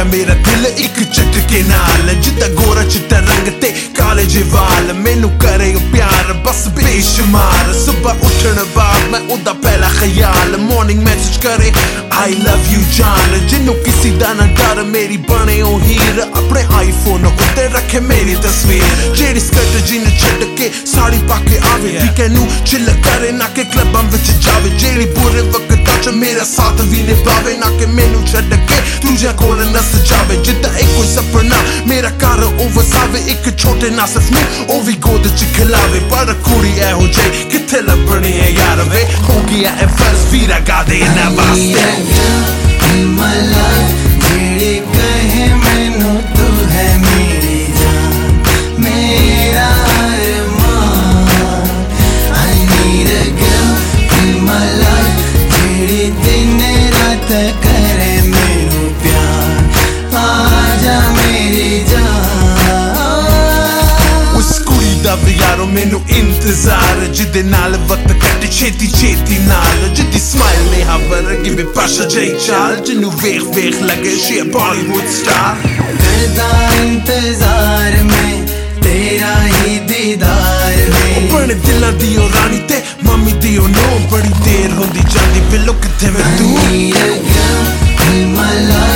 मेरा दिल एक झटके नाल जिद्दा गोरा चिट्टा रंग ते काले जे वाल मैनू करे प्यार बस बेशुमार सुबह उठन बाद मैं उदा पहला ख्याल मॉर्निंग मैसेज करे आई लव यू जान जिन्नू किसी दा ना डर मेरी बने ओ हीर अपने आईफोन उत्ते रखे मेरी तस्वीर जेड़ी स्कर्ट जीन छड़ के साड़ी पाके आवे वीकेंड चिल करे ना के क्लबां विच जावे जेड़ी बुरे वक्त च मेरा साथ भी निभावे ना के मैनू छड़ के तुझे कोल नस जावे जिद्दा एक कोई सपना मेरा घर ओ वसावे एक छोटे नासफ नू ओ भी गोद च खिलावे पर कुड़ी एहो जे किथे लभणी है यार वे हो गया है फर्ज वीरा गा दे ना वास्ते my life जेड़ी कहे मैनू तू है मेरी जान मेरा अरमान I need a girl in my life जेड़ी दिन रात करे मैनू प्यार आजा मेरी जान उस कुड़ी दा भी यारो मैनू इंतजार जिदे नाल वक्त कटे छेती छेती नाल जिदी स्माइल ने हवर गिवे पाशा जई चाल जिन्नू वेख वेख लगे शी अ बॉलीवुड स्टार करदा इंतजार में तेरा ही दीदार में बड़े दिलां दी ओ रानी ते मम्मी दी ओ नो बड़ी देर होंदी जांदी बिल्लो किथे वे तू I need a girl in my life